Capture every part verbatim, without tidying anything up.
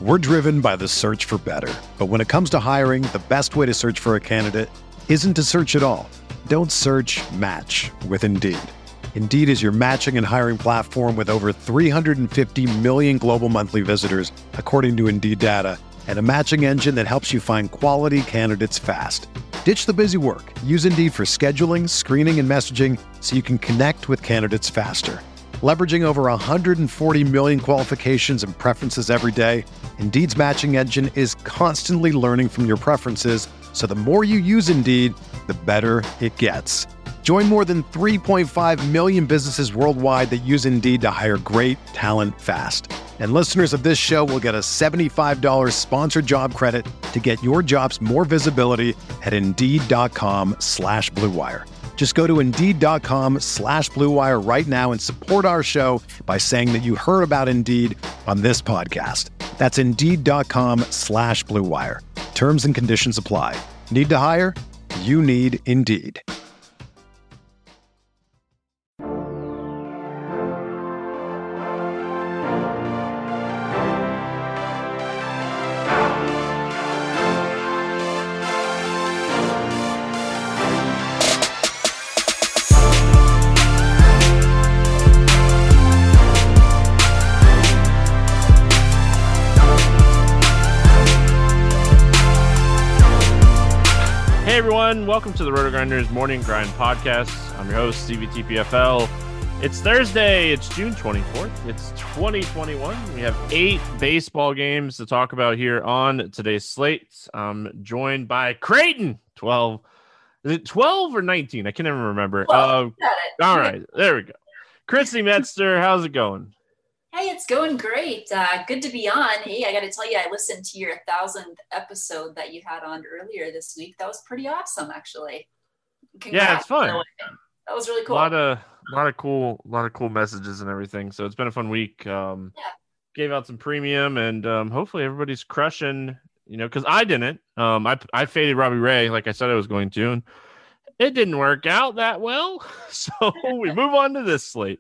We're driven by the search for better. But when it comes to hiring, the best way to search for a candidate isn't to search at all. Don't search, match with Indeed. Indeed is your matching and hiring platform with over three hundred fifty million global monthly visitors, according to Indeed data, and a matching engine that helps you find quality candidates fast. Ditch the busy work. Use Indeed for scheduling, screening, and messaging so you can connect with candidates faster. Leveraging over one hundred forty million qualifications and preferences every day, Indeed's matching engine is constantly learning from your preferences, so the more you use Indeed, the better it gets. Join more than three point five million businesses worldwide that use Indeed to hire great talent fast. And listeners of this show will get a seventy-five dollars sponsored job credit to get your jobs more visibility at Indeed.com slash Blue Wire. Just go to Indeed.com slash Blue Wire right now and support our show by saying that you heard about Indeed on this podcast. That's Indeed.com slash Blue Wire. Terms and conditions apply. Need to hire? You need Indeed. Hey everyone, welcome to the Roto Grinders Morning Grind Podcast. I'm your host, C V T P F L. It's Thursday, it's June twenty-fourth, it's twenty twenty-one. We have eight baseball games to talk about here on today's slate. I'm joined by Creighton, twelve. Is it twelve or nineteen? I can't even remember. Well, uh, all right, there we go. Christy Metzger, how's it going? Hey, it's going great. Uh, good to be on. Hey, I got to tell you, I listened to your thousandth episode that you had on earlier this week. That was pretty awesome, actually. Congrats. Yeah, it's fun. That was really cool. A lot of, a lot of cool, a lot of cool messages and everything. So it's been a fun week. Um, yeah. Gave out some premium, and um, hopefully everybody's crushing. You know, because I didn't. Um, I I faded Robbie Ray like I said I was going to, and it didn't work out that well. So we move on to this slate.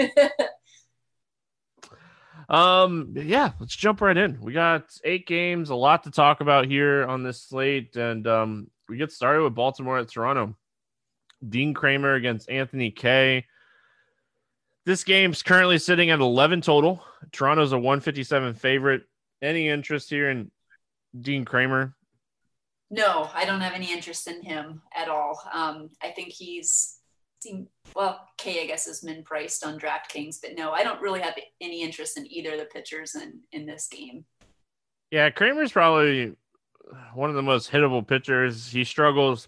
Um, yeah, let's jump right in. We got eight games, a lot to talk about here on this slate, and um, we get started with Baltimore at Toronto. Dean Kramer against Anthony Kay. This game's currently sitting at eleven total. Toronto's a one fifty-seven favorite. Any interest here in Dean Kramer? No, I don't have any interest in him at all. Um, I think he's well, K, I guess, is min priced on DraftKings, but no, I don't really have any interest in either of the pitchers in, in this game. Yeah, Kramer's probably one of the most hittable pitchers. He struggles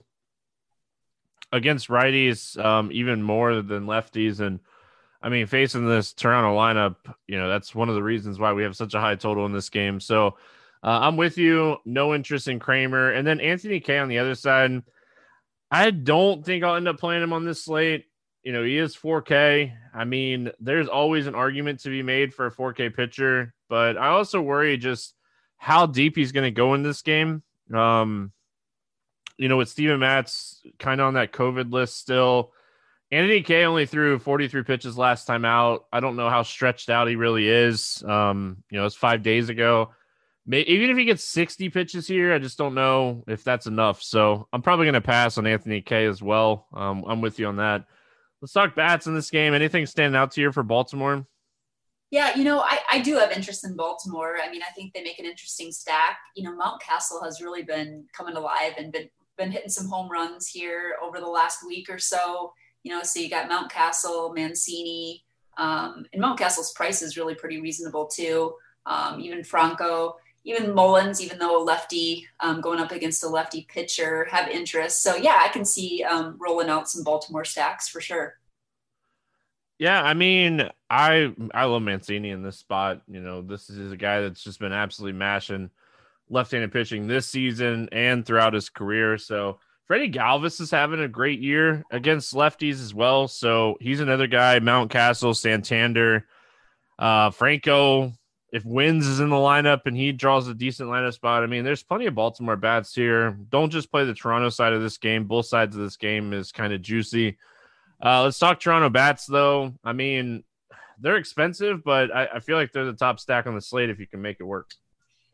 against righties um, even more than lefties. And I mean, facing this Toronto lineup, you know, that's one of the reasons why we have such a high total in this game. So uh, I'm with you. No interest in Kramer. And then Anthony Kay on the other side. I don't think I'll end up playing him on this slate. You know, he is four K. I mean, there's always an argument to be made for a four K pitcher, but I also worry just how deep he's going to go in this game. Um, you know, with Steven Matz kind of on that COVID list still. Anthony Kay only threw forty-three pitches last time out. I don't know how stretched out he really is. Um, you know, it's five days ago. Even if he gets sixty pitches here, I just don't know if that's enough. So I'm probably going to pass on Anthony Kay as well. Um, I'm with you on that. Let's talk bats in this game. Anything standing out to you for Baltimore? Yeah, you know, I, I do have interest in Baltimore. I mean, I think they make an interesting stack. You know, Mountcastle has really been coming alive and been, been hitting some home runs here over the last week or so. You know, so you got Mountcastle, Mancini, um, and Mountcastle's price is really pretty reasonable too. Um, even Franco. Even Mullins, even though a lefty um, going up against a lefty pitcher, have interest. So, yeah, I can see um, rolling out some Baltimore stacks for sure. Yeah, I mean, I I love Mancini in this spot. You know, this is a guy that's just been absolutely mashing left-handed pitching this season and throughout his career. So, Freddie Galvis is having a great year against lefties as well. So, he's another guy, Mountcastle, Santander, uh, Franco. If Wins is in the lineup and he draws a decent lineup spot, I mean, there's plenty of Baltimore bats here. Don't just play the Toronto side of this game. Both sides of this game is kind of juicy. Uh, let's talk Toronto bats, though. I mean, they're expensive, but I, I feel like they're the top stack on the slate if you can make it work.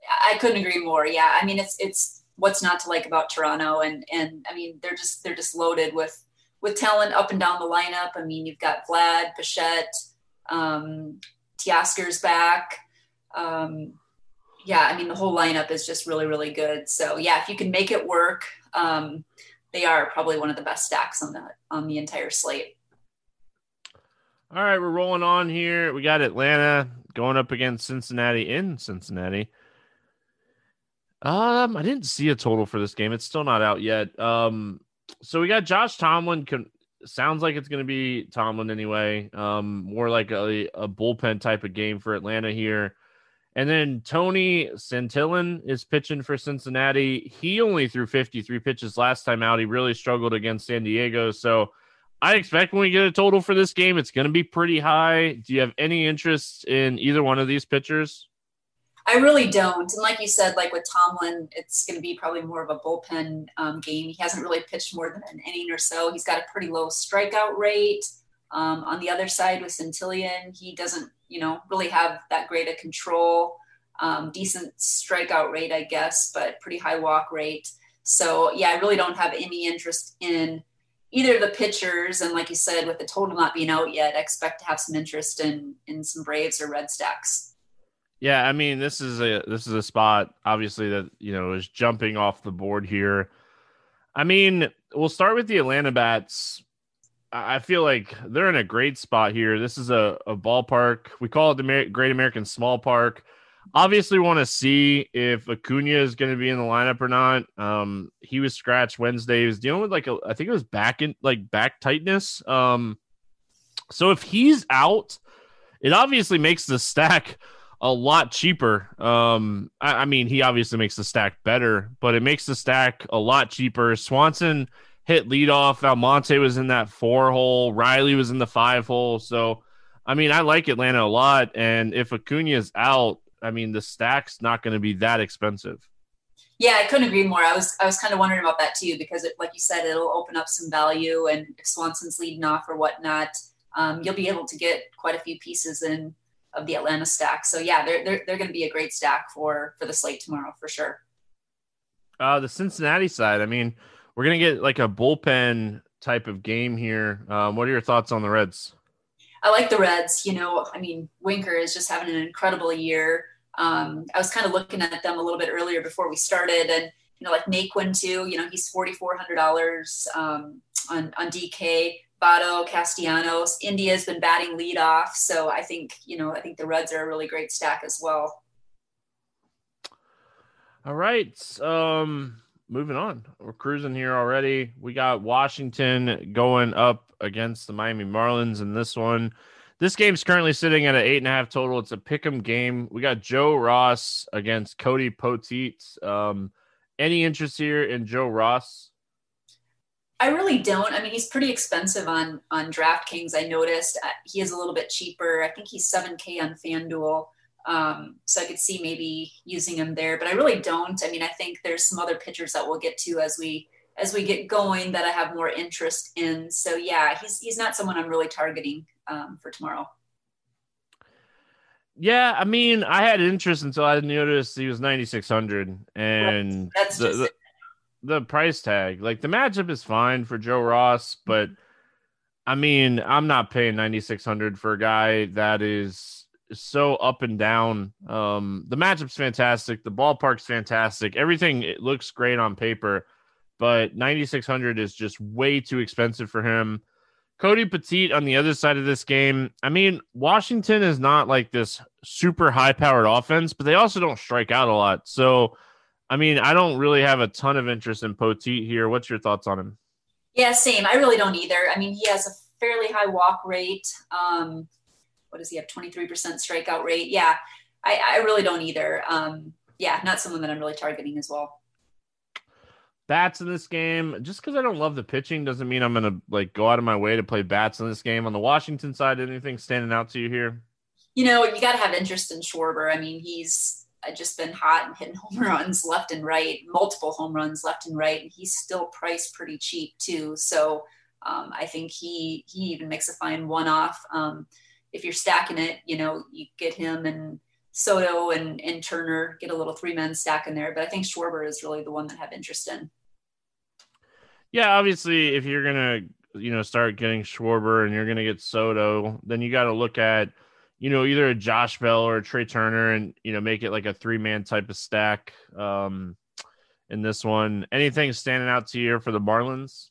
I couldn't agree more. Yeah. I mean, it's, it's what's not to like about Toronto. And, and I mean, they're just, they're just loaded with, with talent up and down the lineup. I mean, you've got Vlad, Bichette, um, Teoscar's back. Um, yeah, I mean, the whole lineup is just really, really good. So yeah, if you can make it work, um, they are probably one of the best stacks on the, on the entire slate. All right, we're rolling on here. We got Atlanta going up against Cincinnati in Cincinnati. Um, I didn't see a total for this game. It's still not out yet. Um, so we got Josh Tomlin. Can, sounds like it's going to be Tomlin anyway. Um, more like a, a bullpen type of game for Atlanta here. And then Tony Santillan is pitching for Cincinnati. He only threw fifty-three pitches last time out. He really struggled against San Diego. So I expect when we get a total for this game, it's going to be pretty high. Do you have any interest in either one of these pitchers? I really don't. And like you said, like with Tomlin, it's going to be probably more of a bullpen um, game. He hasn't really pitched more than an inning or so. He's got a pretty low strikeout rate. Um, on the other side with Santillan, he doesn't, you know, really have that great a control. Um, decent strikeout rate, I guess, but pretty high walk rate. So yeah, I really don't have any interest in either of the pitchers. And like you said, with the total not being out yet, I expect to have some interest in in some Braves or Red stacks. Yeah, I mean, this is a this is a spot obviously that, you know, is jumping off the board here. I mean, we'll start with the Atlanta bats. I feel like they're in a great spot here. This is a, a ballpark. We call it the Amer- Great American Small Park. Obviously want to see if Acuna is going to be in the lineup or not. Um, he was scratched Wednesday. He was dealing with like, a, I think it was back in like back tightness. Um, so if he's out, it obviously makes the stack a lot cheaper. Um, I, I mean, he obviously makes the stack better, but it makes the stack a lot cheaper. Swanson hit leadoff. Almonte was in that four hole. Riley was in the five hole. So, I mean, I like Atlanta a lot. And if Acuna is out, I mean, the stack's not going to be that expensive. Yeah, I couldn't agree more. I was I was kind of wondering about that too, because it, like you said, it'll open up some value. And if Swanson's leading off or whatnot, um, you'll be able to get quite a few pieces in of the Atlanta stack. So yeah, they're they're they're going to be a great stack for for the slate tomorrow for sure. Uh, the Cincinnati side, I mean, we're going to get like a bullpen type of game here. Um, what are your thoughts on the Reds? I like the Reds. You know, I mean, Winker is just having an incredible year. Um, I was kind of looking at them a little bit earlier before we started, and you know, like Naquin too. You know, he's forty-four hundred dollars um, on on D K. Votto, Castellanos. India's been batting leadoff, so I think you know, I think the Reds are a really great stack as well. All right. Um, moving on. We're cruising here already. We got Washington going up against the Miami Marlins in this one. This game's currently sitting at an eight and a half total. It's a pick'em game. We got Joe Ross against Cody Poteet. Um, any interest here in Joe Ross? I really don't. I mean, he's pretty expensive on on DraftKings. I noticed uh, he is a little bit cheaper. I think he's seven K on FanDuel. Um, so I could see maybe using him there, but I really don't. I mean, I think there's some other pitchers that we'll get to as we as we get going that I have more interest in. So yeah, he's he's not someone I'm really targeting um, for tomorrow. Yeah, I mean, I had interest until I noticed he was ninety-six hundred, and right. That's the, just the, the price tag. Like the matchup is fine for Joe Ross, but I mean, I'm not paying ninety-six hundred for a guy that is so up and down. Um, the matchup's fantastic. The ballpark's fantastic. Everything, it looks great on paper, but ninety-six hundred is just way too expensive for him. Cody Poteet on the other side of this game. I mean, Washington is not like this super high powered offense, but they also don't strike out a lot. So, I mean, I don't really have a ton of interest in Poteet here. What's your thoughts on him? Yeah, same. I really don't either. I mean, he has a fairly high walk rate. Um, what does he have? twenty-three percent strikeout rate. Yeah, I, I really don't either. Um, yeah, not someone that I'm really targeting as well. Bats in this game, just because I don't love the pitching doesn't mean I'm going to like go out of my way to play bats in this game. On the Washington side, anything standing out to you here? You know, you got to have interest in Schwarber. I mean, he's just been hot and hitting home runs left and right, multiple home runs left and right, and he's still priced pretty cheap too. So um, I think he he even makes a fine one-off. Um, if you're stacking it, you know, you get him and Soto and, and Turner get a little three-man stack in there. But I think Schwarber is really the one that I have interest in. Yeah, obviously, if you're going to, you know, start getting Schwarber and you're going to get Soto, then you got to look at, you know, either a Josh Bell or a Trey Turner and, you know, make it like a three-man type of stack um, in this one. Anything standing out to you for the Marlins?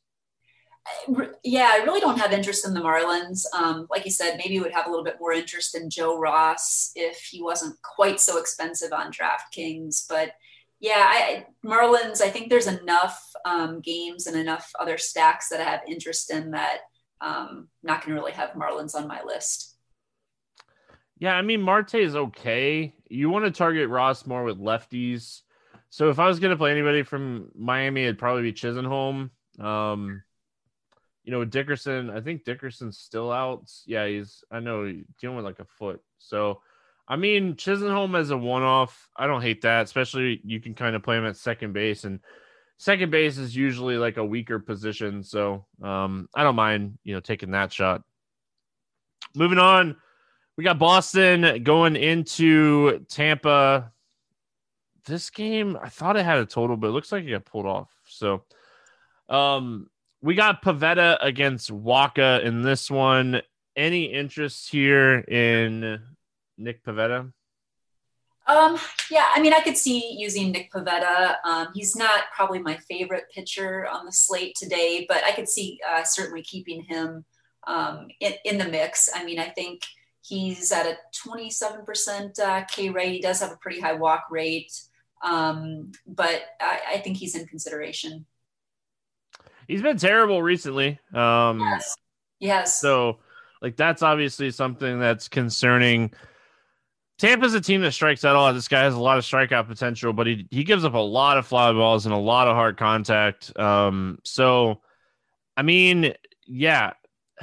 Yeah, I really don't have interest in the Marlins. Um, like you said, maybe would have a little bit more interest in Joe Ross if he wasn't quite so expensive on DraftKings. But yeah, I, Marlins, I think there's enough um, games and enough other stacks that I have interest in that um, not going to really have Marlins on my list. Yeah, I mean, Marte is okay. You want to target Ross more with lefties. So if I was going to play anybody from Miami, it'd probably be Chisenholm. Um, you know, with Dickerson, I think Dickerson's still out. Yeah, he's, I know, he's dealing with like a foot. So, I mean, Chisenholm as a one-off, I don't hate that, especially you can kind of play him at second base. And second base is usually like a weaker position. So, um, I don't mind, you know, taking that shot. Moving on. We got Boston going into Tampa. This game, I thought it had a total, but it looks like it got pulled off. So, um, we got Pivetta against Wacha in this one. Any interest here in Nick Pivetta? Um, yeah, I mean, I could see using Nick Pivetta. Um, he's not probably my favorite pitcher on the slate today, but I could see uh, certainly keeping him um, in, in the mix. I mean, I think he's at a twenty-seven percent uh, K rate. He does have a pretty high walk rate, um, but I, I think he's in consideration. He's been terrible recently. Um, yes. Yes. So, like, that's obviously something that's concerning. Tampa's a team that strikes out a lot. This guy has a lot of strikeout potential, but he he gives up a lot of fly balls and a lot of hard contact. Um, so, I mean, yeah.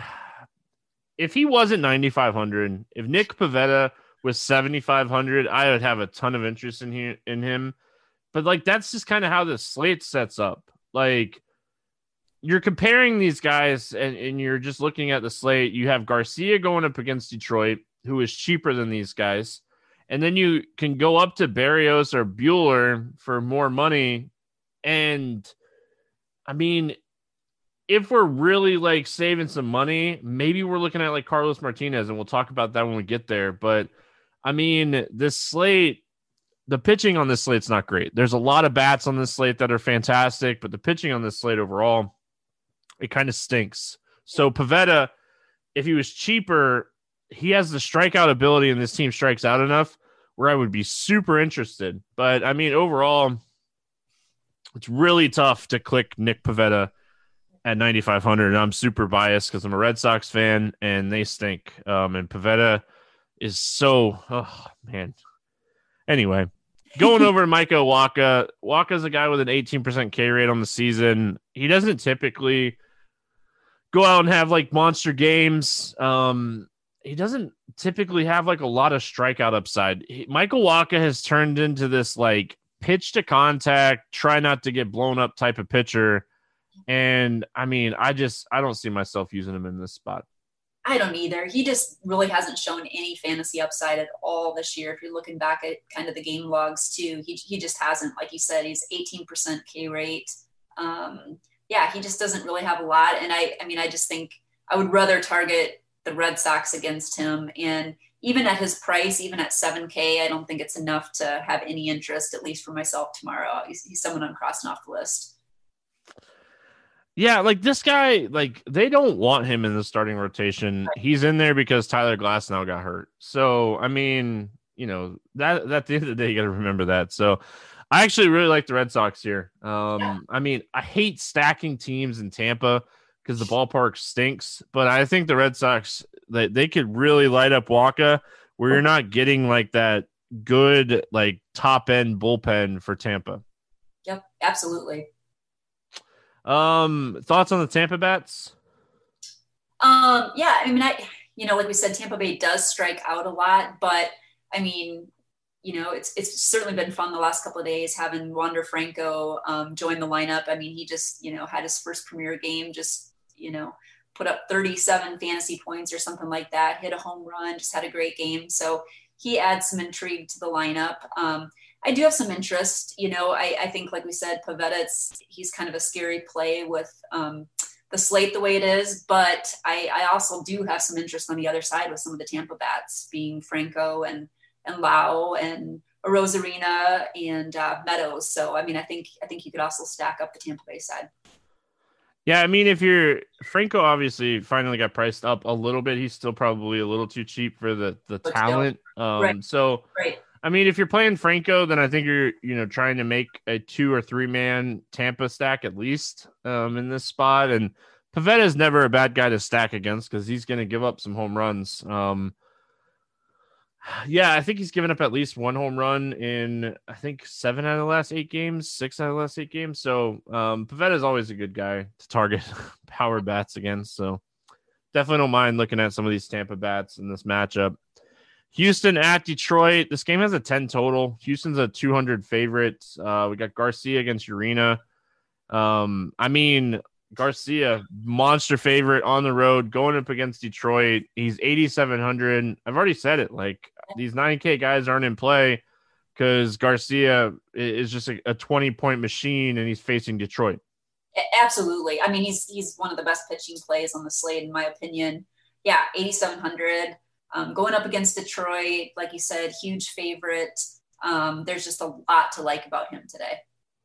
If he wasn't ninety-five hundred, if Nick Pivetta was seventy-five hundred, I would have a ton of interest in here in him. But like, that's just kind of how the slate sets up. Like, you're comparing these guys and, and you're just looking at the slate. You have Garcia going up against Detroit, who is cheaper than these guys. And then you can go up to Berrios or Buehler for more money. And I mean, if we're really like saving some money, maybe we're looking at like Carlos Martinez, and we'll talk about that when we get there. But I mean, this slate, the pitching on this slate's not great. There's a lot of bats on this slate that are fantastic, but the pitching on this slate overall, it kind of stinks. So Pivetta, if he was cheaper, he has the strikeout ability, and this team strikes out enough where I would be super interested. But I mean, overall, it's really tough to click Nick Pivetta at ninety-five hundred, and I'm super biased because I'm a Red Sox fan and they stink. Um, and Pivetta is so, oh man. Anyway, going over to Michael Wacha. Wacha's a guy with an eighteen percent K rate on the season. He doesn't typically go out and have like monster games. Um, he doesn't typically have like a lot of strikeout upside. He, Michael Wacha has turned into this like pitch to contact, try not to get blown up type of pitcher. And I mean, I just, I don't see myself using him in this spot. I don't either. He just really hasn't shown any fantasy upside at all this year. If you're looking back at kind of the game logs too, he he just hasn't. Like you said, he's eighteen percent K rate. Um, yeah, he just doesn't really have a lot. And I, I mean, I just think I would rather target the Red Sox against him. And even at his price, even at seven K, I don't think it's enough to have any interest, at least for myself tomorrow. He's, he's someone I'm crossing off the list. Yeah, like this guy, like they don't want him in the starting rotation. Right. He's in there because Tyler Glasnow got hurt. So, I mean, you know, that, that at the end of the day, you got to remember that. So, I actually really like the Red Sox here. Um, yeah. I mean, I hate stacking teams in Tampa because the ballpark stinks, but I think the Red Sox, they, they could really light up Wacha where you're not getting like that good, like top end bullpen for Tampa. Yep, absolutely. Um, thoughts on the Tampa bats? Um, yeah, I mean, I, you know, like we said, Tampa Bay does strike out a lot, but I mean, you know, it's, it's certainly been fun the last couple of days having Wander Franco, um, join the lineup. I mean, he just, you know, had his first premier game, just, you know, put up thirty-seven fantasy points or something like that, hit a home run, just had a great game. So he adds some intrigue to the lineup. Um, I do have some interest. You know, I, I think, like we said, Pivetta, it's, he's kind of a scary play with um, the slate the way it is. But I, I also do have some interest on the other side with some of the Tampa bats, being Franco and and Lau and Rosarina and uh, Meadows. So, I mean, I think I think you could also stack up the Tampa Bay side. Yeah, I mean, if you're Franco, obviously finally got priced up a little bit. He's still probably a little too cheap for the the But talent. Um, right. So, Right. I mean, if you're playing Franco, then I think you're you know trying to make a two or three man Tampa stack at least um, in this spot. And Pivetta is never a bad guy to stack against because he's going to give up some home runs. Um, Yeah, I think he's given up at least one home run in, I think, seven out of the last eight games, six out of the last eight games. So um, Pivetta is always a good guy to target power bats against. So definitely don't mind looking at some of these Tampa bats in this matchup. Houston at Detroit. This game has a ten total. Houston's a two hundred favorite. Uh, we got Garcia against Urena. Um, I mean, Garcia, monster favorite on the road, going up against Detroit. He's eighty-seven hundred. I've already said it. Like, these nine K guys aren't in play because Garcia is just a twenty-point machine, and he's facing Detroit. Absolutely. I mean, he's he's one of the best pitching plays on the slate, in my opinion. Yeah, eighty-seven hundred. Um, going up against Detroit, like you said, huge favorite. Um, there's just a lot to like about him today.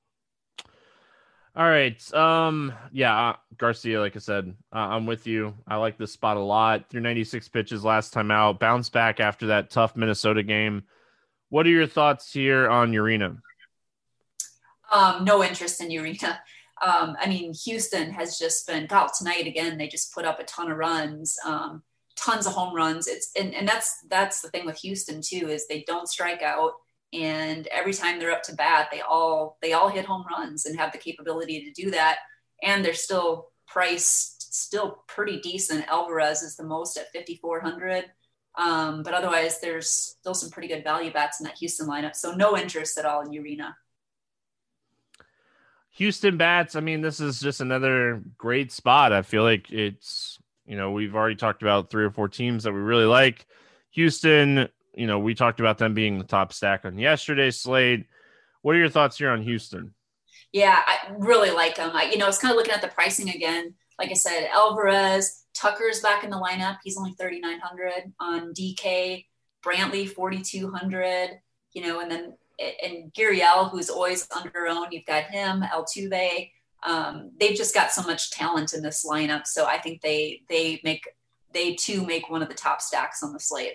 All right. Um, yeah, uh, Garcia, like I said, uh, I'm with you. I like this spot a lot. Through ninety-six pitches last time out, bounce back after that tough Minnesota game. What are your thoughts here on Urena? Um, no interest in Urena. Um, I mean, Houston has just been, God, tonight again, they just put up a ton of runs, um, tons of home runs. It's and, and that's that's the thing with Houston too, is they don't strike out. And every time they're up to bat, they all they all hit home runs and have the capability to do that. And they're still priced still pretty decent. Alvarez is the most at fifty-four hundred. Um, but otherwise, there's still some pretty good value bats in that Houston lineup. So no interest at all in Urena. Houston bats, I mean, this is just another great spot. I feel like it's, you know, we've already talked about three or four teams that we really like. Houston, you know, we talked about them being the top stack on yesterday's slate. What are your thoughts here on Houston? Yeah, I really like them. I, you know, I was kind of looking at the pricing again. Like I said, Alvarez, Tucker's back in the lineup. He's only thirty-nine hundred on D K. Brantley, forty-two hundred. You know, and then and Gurriel, who's always under own. You've got him, Altuve. Um, they've just got so much talent in this lineup. So I think they they make they too make one of the top stacks on the slate.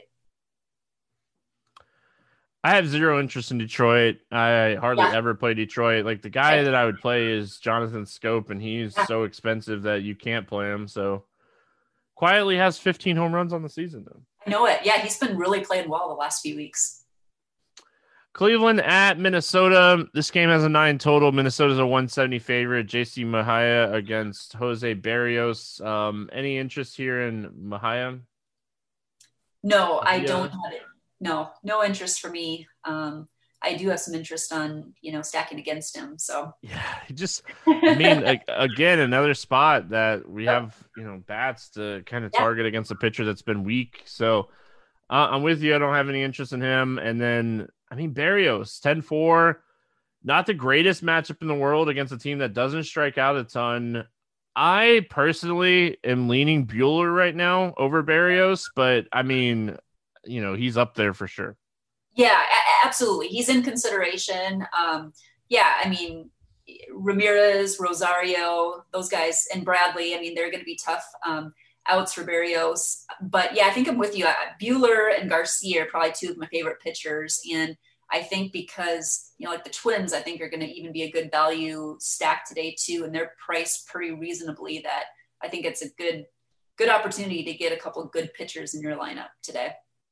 I have zero interest in Detroit. I hardly yeah. ever play Detroit. Like, the guy that I would play is Jonathan Scope, and he's yeah. so expensive that you can't play him. So quietly has fifteen home runs on the season, though. I know it. Yeah, he's been really playing well the last few weeks. Cleveland at Minnesota. This game has a nine total. Minnesota's a one seventy favorite. J C Mejia against Jose Barrios. Um, any interest here in Mejia? No, I don't have it. No, no interest for me. Um, I do have some interest on, you know, stacking against him. So yeah, just, I mean, like, again, another spot that we have, you know, bats to kind of yeah. target against a pitcher that's been weak. So uh, I'm with you. I don't have any interest in him. And then, I mean, Barrios, ten four, not the greatest matchup in the world against a team that doesn't strike out a ton. I personally am leaning Buehler right now over Barrios, but I mean, you know, he's up there for sure. Yeah, a- absolutely. He's in consideration. Um, yeah, I mean, Ramirez, Rosario, those guys, and Bradley, I mean, they're going to be tough um, outs for Barrios. But yeah, I think I'm with you. Buehler and Garcia are probably two of my favorite pitchers. And I think because, you know, like the Twins, I think are going to even be a good value stack today too. And they're priced pretty reasonably that I think it's a good, good opportunity to get a couple of good pitchers in your lineup today.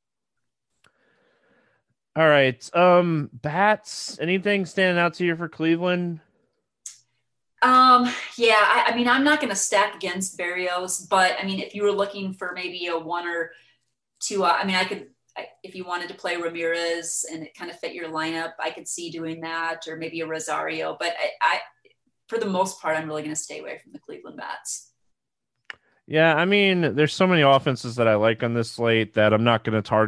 All right. Um, bats, anything standing out to you for Cleveland? Um, yeah, I, I mean, I'm not going to stack against Barrios, but I mean, if you were looking for maybe a one or two, uh, I mean, I could, I, if you wanted to play Ramirez and it kind of fit your lineup, I could see doing that, or maybe a Rosario, but I, I for the most part, I'm really going to stay away from the Cleveland bats. Yeah. I mean, there's so many offenses that I like on this slate that I'm not going to target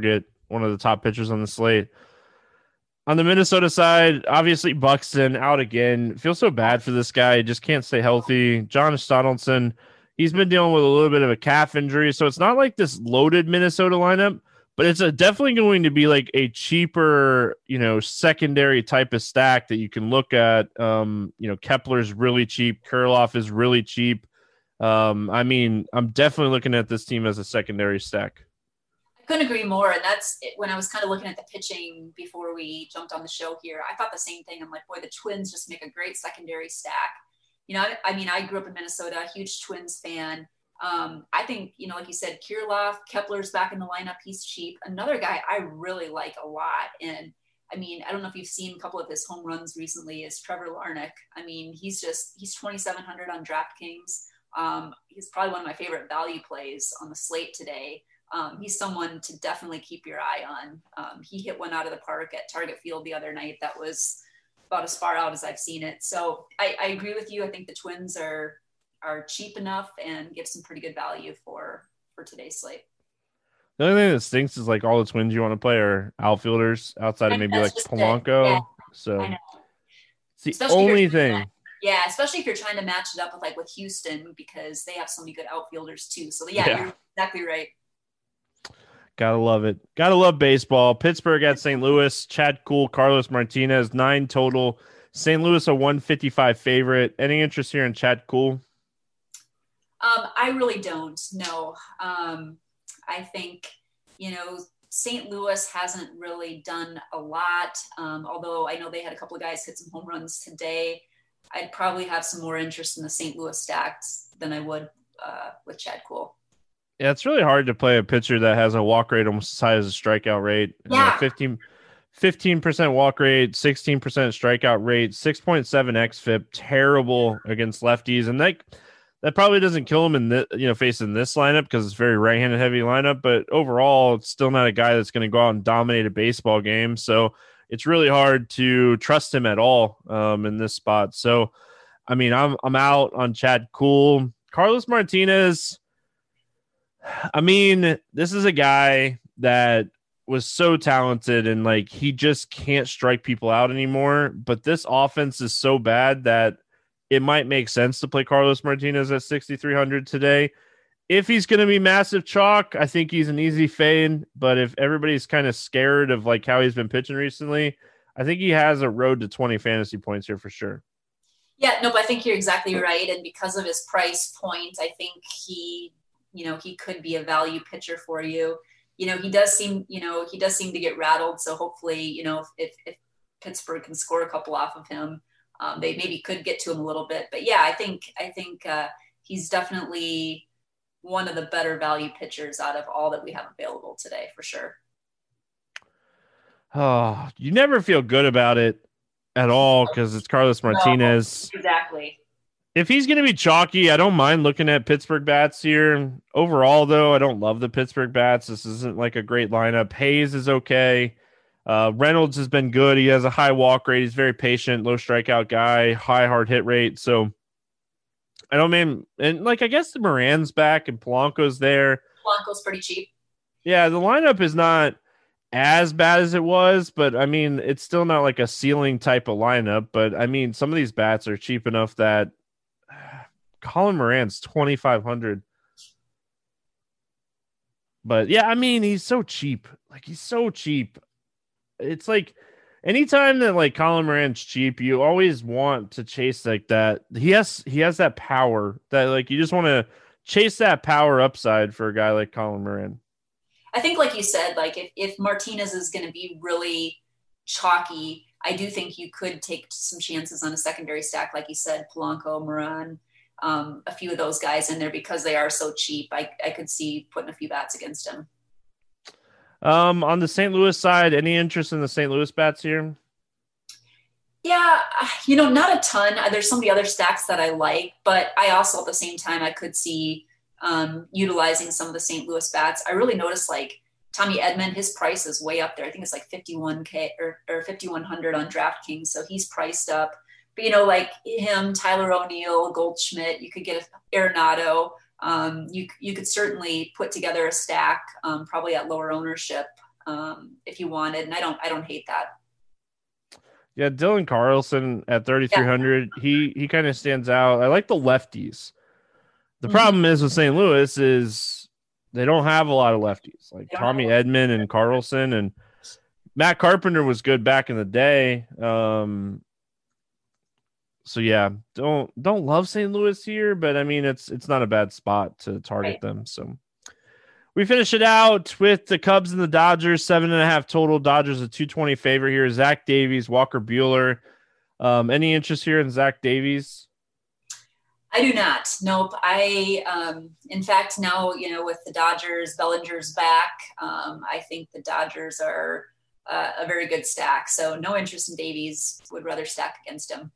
one of the top pitchers on the slate. On the Minnesota side, obviously Buxton out again. Feels so bad for this guy. He just can't stay healthy. Josh Donaldson, he's been dealing with a little bit of a calf injury, so it's not like this loaded Minnesota lineup, but it's a, definitely going to be like a cheaper, you know, secondary type of stack that you can look at. Um, you know, Kepler's really cheap. Kurloff is really cheap. Um, I mean, I'm definitely looking at this team as a secondary stack. Couldn't agree more. And that's it. When I was kind of looking at the pitching before we jumped on the show here, I thought the same thing. I'm like, boy, the Twins just make a great secondary stack. You know, I, I mean, I grew up in Minnesota, huge Twins fan. Um, I think, you know, like you said, Kirilloff, Kepler's back in the lineup. He's cheap. Another guy I really like a lot. And I mean, I don't know if you've seen a couple of his home runs recently is Trevor Larnach. I mean, he's just, he's twenty-seven hundred on DraftKings. Um, he's probably one of my favorite value plays on the slate today. Um, he's someone to definitely keep your eye on. Um, he hit one out of the park at Target Field the other night. That was about as far out as I've seen it. So I, I agree with you. I think the Twins are are cheap enough and give some pretty good value for for today's slate. The only thing that stinks is like all the Twins you want to play are outfielders outside of maybe like Polanco. Yeah, so I know. It's the Especially only thing. To, yeah, especially if you're trying to match it up with like with Houston because they have so many good outfielders too. So yeah, yeah. You're exactly right. Gotta love it. Gotta love baseball. Pittsburgh at Saint Louis. Chad Kuhl, Carlos Martinez, nine total. Saint Louis a one fifty-five favorite. Any interest here in Chad Kuhl? Um, I really don't. No. Um, I think, you know, Saint Louis hasn't really done a lot. Um, although I know they had a couple of guys hit some home runs today. I'd probably have some more interest in the Saint Louis stacks than I would uh, with Chad Kuhl. Yeah, it's really hard to play a pitcher that has a walk rate almost as high as a strikeout rate. Yeah. You know, fifteen, fifteen percent walk rate, sixteen percent strikeout rate, six point seven X F I P, terrible against lefties. And that, that probably doesn't kill him in the, you know, facing this lineup because it's a very right-handed heavy lineup. But overall, it's still not a guy that's going to go out and dominate a baseball game. So it's really hard to trust him at all um, in this spot. So, I mean, I'm I'm out on Chad Kuhl. Carlos Martinez, I mean, this is a guy that was so talented and like he just can't strike people out anymore. But this offense is so bad that it might make sense to play Carlos Martinez at sixty-three hundred today. If he's going to be massive chalk, I think he's an easy fade. But if everybody's kind of scared of like how he's been pitching recently, I think he has a road to twenty fantasy points here for sure. Yeah, nope, I think you're exactly right. And because of his price point, I think he you know, he could be a value pitcher for you. You know, he does seem, you know, he does seem to get rattled. So hopefully, you know, if, if Pittsburgh can score a couple off of him, um, they maybe could get to him a little bit. But yeah, I think, I think uh, he's definitely one of the better value pitchers out of all that we have available today for sure. Oh, you never feel good about it at all because it's Carlos Martinez. No, exactly. If he's going to be chalky, I don't mind looking at Pittsburgh bats here. Overall, though, I don't love the Pittsburgh bats. This isn't like a great lineup. Hayes is okay. Uh, Reynolds has been good. He has a high walk rate. He's very patient, low strikeout guy, high hard hit rate. So I don't mean, and like, I guess the Moran's back and Polanco's there. Polanco's pretty cheap. Yeah, the lineup is not as bad as it was, but I mean, it's still not like a ceiling type of lineup. But I mean, some of these bats are cheap enough that Colin Moran's twenty-five hundred. But yeah, I mean, he's so cheap. Like, he's so cheap. It's like anytime that like Colin Moran's cheap, you always want to chase like that. He has he has that power that like you just want to chase that power upside for a guy like Colin Moran. I think, like you said, like if, if Martinez is going to be really chalky, I do think you could take some chances on a secondary stack, like you said, Polanco, Moran. Um, a few of those guys in there because they are so cheap. I, I could see putting a few bats against him. Um, on the Saint Louis side, any interest in the Saint Louis bats here? Yeah, you know, not a ton. There's some of the other stacks that I like, but I also at the same time I could see um, utilizing some of the Saint Louis bats. I really noticed like Tommy Edman, his price is way up there. I think it's like fifty-one K or, or fifty-one hundred on DraftKings, so he's priced up. But, you know, like him, Tyler O'Neill, Goldschmidt, you could get Arenado. Um, you you could certainly put together a stack, um, probably at lower ownership um, if you wanted. And I don't, I don't hate that. Yeah, Dylan Carlson at thirty-three hundred, yeah. he he kind of stands out. I like the lefties. The mm-hmm. problem is with Saint Louis is they don't have a lot of lefties, like Tommy Edman and Carlson, and Matt Carpenter was good back in the day. Um, so yeah, don't don't love Saint Louis here, but I mean it's it's not a bad spot to target right. them. So we finish it out with the Cubs and the Dodgers, seven and a half total. Dodgers a two twenty favorite here. Zach Davies, Walker Buehler. Um, any interest here in Zach Davies? I do not. Nope. I, um, in fact, now, you know, with the Dodgers, Bellinger's back. Um, I think the Dodgers are uh, a very good stack. So no interest in Davies. Would rather stack against him.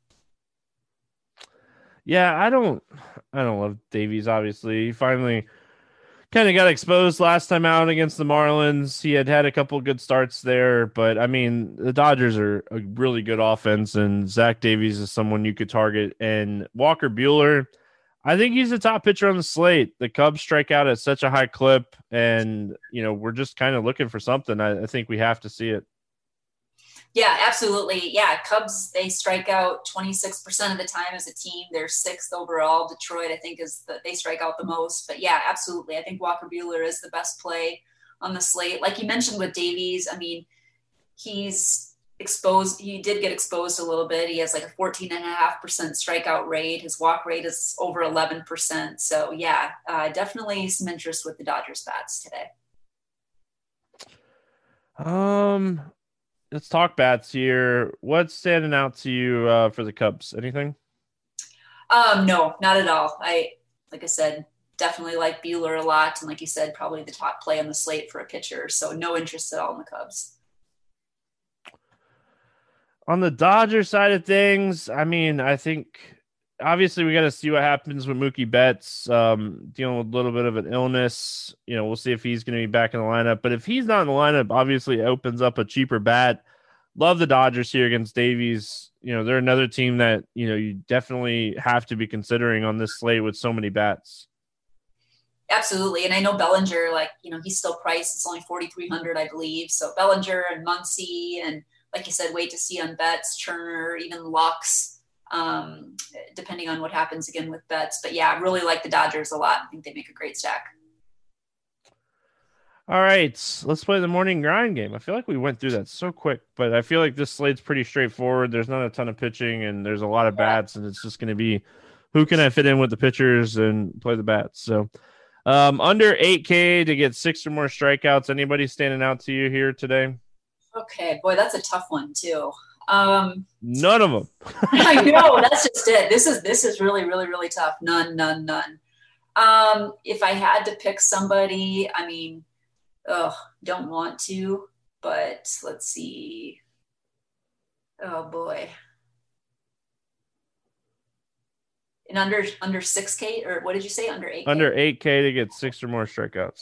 Yeah, I don't, I don't love Davies. Obviously, he finally kind of got exposed last time out against the Marlins. He had had a couple of good starts there, but I mean, the Dodgers are a really good offense, and Zach Davies is someone you could target. And Walker Buehler, I think he's the top pitcher on the slate. The Cubs strike out at such a high clip, and you know, we're just kind of looking for something. I, I think we have to see it. Yeah, absolutely. Yeah, Cubs, they strike out twenty-six percent of the time as a team. They're sixth overall. Detroit, I think, is the, they strike out the most. But yeah, absolutely. I think Walker Buehler is the best play on the slate. Like you mentioned with Davies, I mean, he's exposed. He did get exposed a little bit. He has like a fourteen point five percent strikeout rate. His walk rate is over eleven percent. So yeah, uh, definitely some interest with the Dodgers bats today. Um... Let's talk bats here. What's standing out to you uh, for the Cubs? Anything? Um, no, not at all. I, like I said, definitely like Buehler a lot. And like you said, probably the top play on the slate for a pitcher. So no interest at all in the Cubs. On the Dodger side of things, I mean, I think obviously we got to see what happens with Mookie Betts um, dealing with a little bit of an illness. You know, we'll see if he's going to be back in the lineup. But if he's not in the lineup, obviously it opens up a cheaper bat. Love the Dodgers here against Davies. You know, they're another team that, you know, you definitely have to be considering on this slate with so many bats. Absolutely. And I know Bellinger, like, you know, he's still priced. It's only forty-three hundred, I believe. So Bellinger and Muncy, and like you said, wait to see on Betts, Turner, even Lux. Um, depending on what happens again with Betts. But yeah, I really like the Dodgers a lot. I think they make a great stack. All right, let's play the morning grind game. I feel like we went through that so quick, but I feel like this slate's pretty straightforward. There's not a ton of pitching, and there's a lot of bats, and it's just going to be who can I fit in with the pitchers and play the bats. So um, under eight K to get six or more strikeouts. Anybody standing out to you here today? Okay, boy, that's a tough one too. Um, none of them. I know, that's just it. This is this is really, really, really tough. None, none, none. Um, if I had to pick somebody, I mean, ugh, don't want to, but let's see. Oh boy. And under under six K, or what did you say? Under eight K? Under eight K to get six or more strikeouts.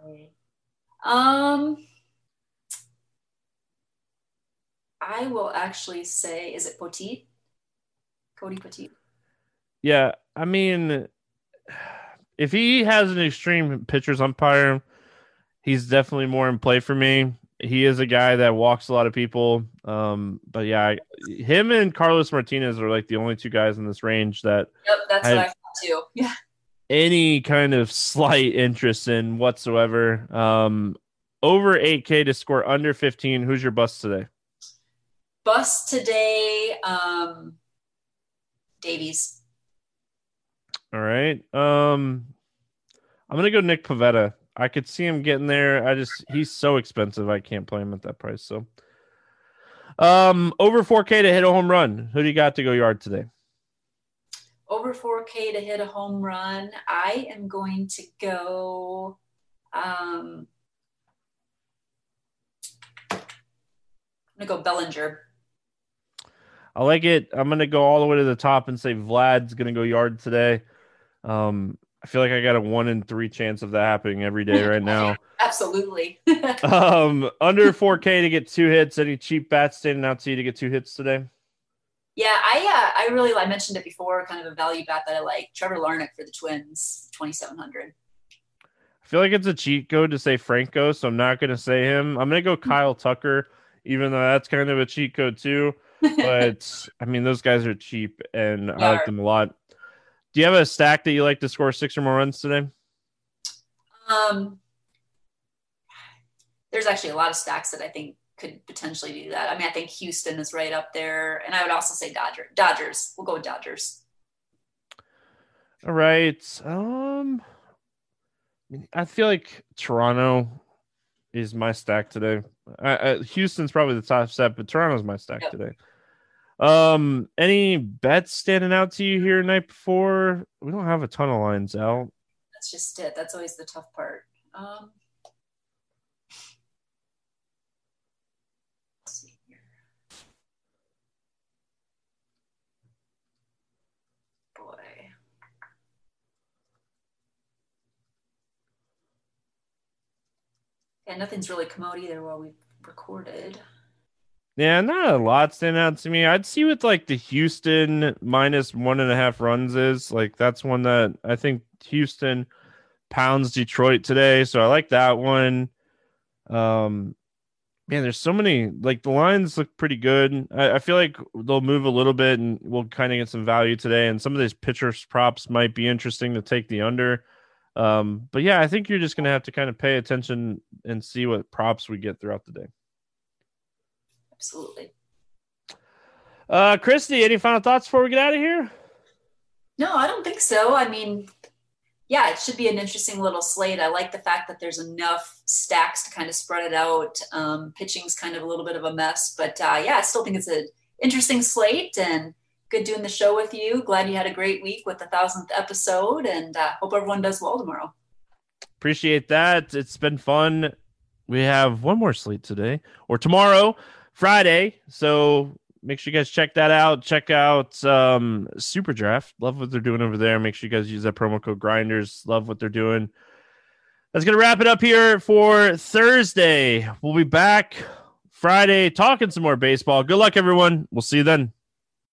Um. I will actually say, is it Poteet? Cody Poteet? Yeah, I mean, if he has an extreme pitcher's umpire, he's definitely more in play for me. He is a guy that walks a lot of people. Um, but yeah, I, him and Carlos Martinez are like the only two guys in this range that Yep, that's what I thought too. Yeah. Any kind of slight interest in whatsoever. Um, over eight K to score under fifteen. Who's your bust today? Bust today, um, Davies. All right. Um, I'm gonna go Nick Pivetta. I could see him getting there. I just he's so expensive. I can't play him at that price. So, um, over four K to hit a home run. Who do you got to go yard today? Over four K to hit a home run. I am going to go. Um, I'm gonna go Bellinger. I like it. I'm going to go all the way to the top and say Vlad's going to go yard today. Um, I feel like I got a one in three chance of that happening every day right now. Absolutely. um, under four K to get two hits. Any cheap bats standing out to you to get two hits today? Yeah, I uh, I really, I mentioned it before, kind of a value bat that I like. Trevor Larnach for the Twins, twenty-seven hundred. I feel like it's a cheat code to say Franco, so I'm not going to say him. I'm going to go Kyle Tucker, even though that's kind of a cheat code too. But, I mean, those guys are cheap, and I like them a lot. Do you have a stack that you like to score six or more runs today? Um, there's actually a lot of stacks that I think could potentially do that. I mean, I think Houston is right up there, and I would also say Dodger. Dodgers. We'll go with Dodgers. All right. Um, I feel like Toronto is my stack today. I, I, Houston's probably the top set, but Toronto's my stack yep. today. Um, any bets standing out to you here night before? We don't have a ton of lines out. That's just it. That's always the tough part. Um, let's see here. Boy. Yeah, nothing's really come out either while we've recorded. Yeah, not a lot standing out to me. I'd see what like the Houston minus one and a half runs is. Like that's one that I think Houston pounds Detroit today. So I like that one. Um, man, there's so many, like the lines look pretty good. I, I feel like they'll move a little bit and we'll kind of get some value today. And some of these pitchers props might be interesting to take the under. Um, but yeah, I think you're just going to have to kind of pay attention and see what props we get throughout the day. Absolutely. Uh, Christy, any final thoughts before we get out of here? No, I don't think so. I mean, yeah, it should be an interesting little slate. I like the fact that there's enough stacks to kind of spread it out. Um, pitching's kind of a little bit of a mess, but uh, yeah, I still think it's an interesting slate and good doing the show with you. Glad you had a great week with the thousandth episode, and uh, hope everyone does well tomorrow. Appreciate that. It's been fun. We have one more slate today or tomorrow, Friday. So make sure you guys check that out. Check out um, Super Draft. Love what they're doing over there. Make sure you guys use that promo code Grinders. Love what they're doing. That's going to wrap it up here for Thursday. We'll be back Friday talking some more baseball. Good luck, everyone. We'll see you then.